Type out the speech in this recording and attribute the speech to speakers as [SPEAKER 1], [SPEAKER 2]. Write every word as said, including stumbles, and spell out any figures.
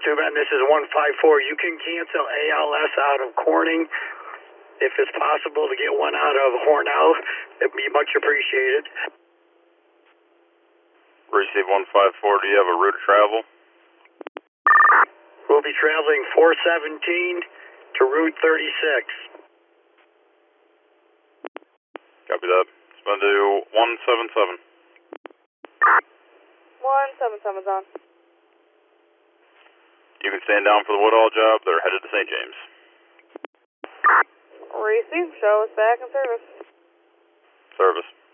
[SPEAKER 1] Ben, this is one five four. You can cancel A L S out of Corning. If it's possible to get one out of Hornell, it'd be much appreciated.
[SPEAKER 2] Receive one five four, do you have a route of travel?
[SPEAKER 1] We'll be traveling four seventeen to Route thirty-six.
[SPEAKER 2] Copy that. It's going to do one seven seven.
[SPEAKER 3] one seven seven's on.
[SPEAKER 2] You can stand down for the Woodall job. They're headed to Saint James.
[SPEAKER 3] Receive, show us back in service.
[SPEAKER 2] Service.